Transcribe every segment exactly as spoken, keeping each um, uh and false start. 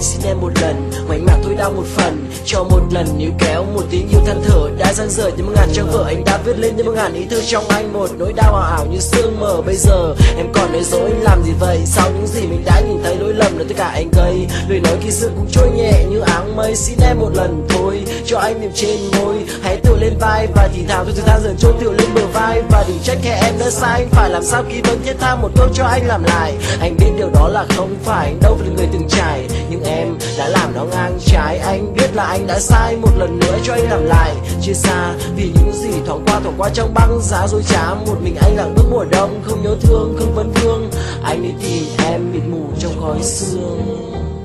anh xin em một lần, ngoảnh mặt thôi đau một phần, cho một lần níu kéo một tiếng yêu than thở đã dang dở như một ngàn trang vở anh đã viết lên như một ngàn ý thơ trong anh, một nỗi đau ảo ảo như sương mờ. Bây giờ em còn nói dối làm gì vậy, sau những gì mình đã nhìn thấy lỗi lầm là tất cả anh gây, lời nói khi xưa cũng trôi nhẹ như áng mây. Xin em một lần thôi cho anh niềm trên môi, hãy tựa lên vai và thì thào thôi thời gian dần trôi tựa lên bờ vai, và đừng trách kẻ em đã sai. Anh phải làm sao khi vẫn thiết tha một câu cho anh làm lại, anh biết điều đó là không phải anh đâu phải là người từng trải, nhưng em đã làm nó ngang trái. Anh biết là anh đã sai, một lần nữa cho anh làm lại. Chia xa vì những gì thoáng qua thoáng qua trong băng giá dối trá, một mình anh lặng bước mùa đông, không nhớ thương không vấn vương. Anh đi tìm em mịt mù trong khói sương.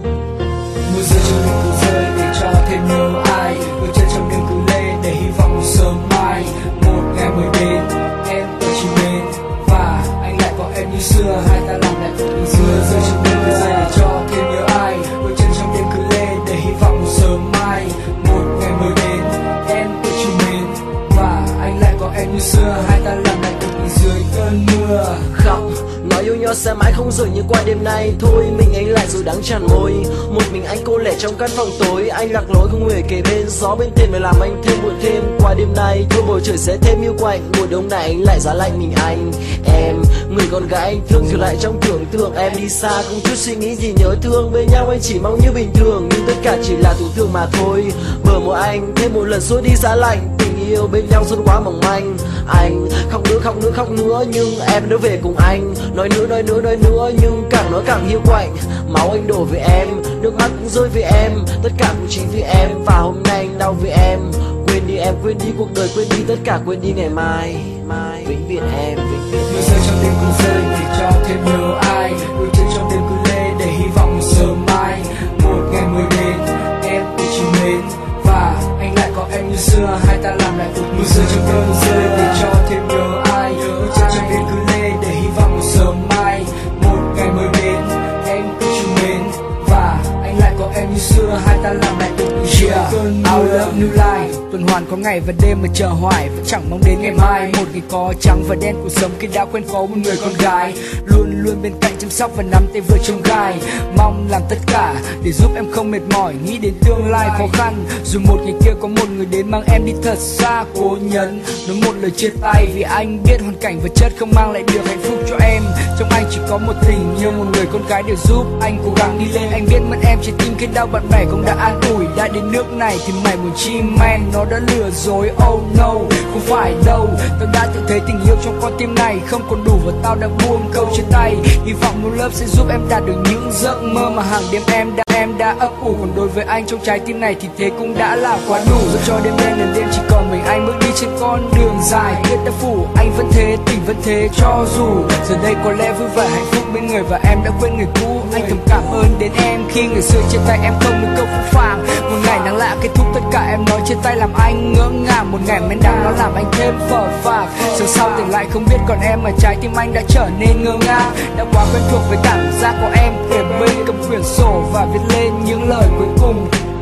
Mưa rơi trong đêm cứ rơi để cho thêm nhớ ai, đôi chân trong đêm cứ lê để hy vọng một sớm mai. Một ngày mới đến em tôi chỉ mến, và anh lại có em như xưa, hai ta làm lại cuộc tình xưa. Rơi trong đêm cứ rơi để cho thêm nhớ ai, đôi chân trong đêm cứ lê để hy vọng một sớm mai. Một ngày mới đến em tôi chỉ mến, và anh lại có em như xưa, hai ta làm lại cuộc tình dưới cơn mưa. Khóc nói yêu nhau sẽ mãi không rời như qua đêm nay, thôi mình anh lại rồi đắng tràn môi. Một mình anh cô lẻ trong căn phòng tối, anh lạc lối không hề kề bên, gió bên thềm mới làm anh thêm buồn thêm. Qua đêm nay thôi bầu trời sẽ thêm yêu quạnh, mùa đông này anh lại giá lạnh mình anh. Em người con gái anh thương trở lại trong tưởng tượng, em đi xa không chút suy nghĩ gì nhớ thương, bên nhau anh chỉ mong như bình thường, nhưng tất cả chỉ là tưởng tượng mà thôi. Bờ môi anh thêm một lần xua đi giá lạnh, tình yêu bên nhau xuân quá mỏng manh. Anh khóc nữa khóc nữa khóc nữa nhưng em đã về cùng anh, nói nữa nói nữa nói nữa nhưng càng nói càng hiu quạnh. Máu anh đổ về em, nước mắt cũng rơi về em, tất cả cũng chính vì em, và hôm nay anh đau vì em. Quên đi em, quên đi cuộc đời, quên đi tất cả, quên đi ngày mai, mai vĩnh viễn em, vĩnh viễn. Mưa rơi trong đêm cứ rơi để cho thêm nhớ ai, đôi chân trong đêm cứ lê để hy vọng một sớm mai. Một ngày mới đến em tôi chỉ mến, và anh lại có em như xưa, hai ta làm lại cuộc. Mưa rơi trong cơn rơi để cho thêm nhớ ai, đôi chân trong đêm cứ lê để hy vọng một sớm mai. Một ngày mới đến em tôi chỉ mến, và anh lại có em như xưa, hai ta làm lại cuộc. Yeah, our love new life, tuần hoàn có ngày và đêm mà chờ hoài, vẫn chẳng mong đến ngày mai. Một ngày có trắng và đen cuộc sống khi đã quen có một người con gái, luôn luôn bên cạnh chăm sóc và nắm tay vợ chồng gai. Mong làm tất cả để giúp em không mệt mỏi, nghĩ đến tương lai khó khăn. Dù một ngày kia có một người đến mang em đi thật xa, cố nhấn nói một lời chia tay, vì anh biết hoàn cảnh vật chất không mang lại được hạnh phúc cho em. Trong anh chỉ có một tình yêu, một người con gái để giúp anh cố gắng đi lên. Anh biết mất em trái tim khi đau, bạn bè cũng đã an ủi. Đã đến nước này thì mày muốn chi men, nó đã lừa dối, oh no, không phải đâu. Tao đã tự thấy tình yêu trong con tim này không còn đủ, và tao đã buông câu chia tay. Hy vọng no love sẽ giúp em đạt được những giấc mơ mà hàng đêm em đã em đã ấp ủ. Còn đối với anh trong trái tim này thì thế cũng đã là quá đủ. Rồi cho đêm đen đến đêm chỉ còn mình anh bước đi trên con đường dài, biết đã phủ anh vẫn thế, tình vẫn thế, cho dù giờ đây có lẽ vui vẻ hạnh phúc bên người và em đã quên người cũ. Anh thầm cảm ơn đến em khi ngày xưa chia tay em không được câu phũ phàng. Một ngày nắng lạ kết thúc tất cả em nói chia tay làm anh ngỡ ngàng, một ngày men đắng nó làm anh thêm phờ phạc. Sáng sau tỉnh lại không biết còn em mà trái tim anh đã trở nên ngơ ngác, đã quá quen thuộc với cảm giác của em. Để bên cầm quyển sổ và viết lên những lời cuối cùng.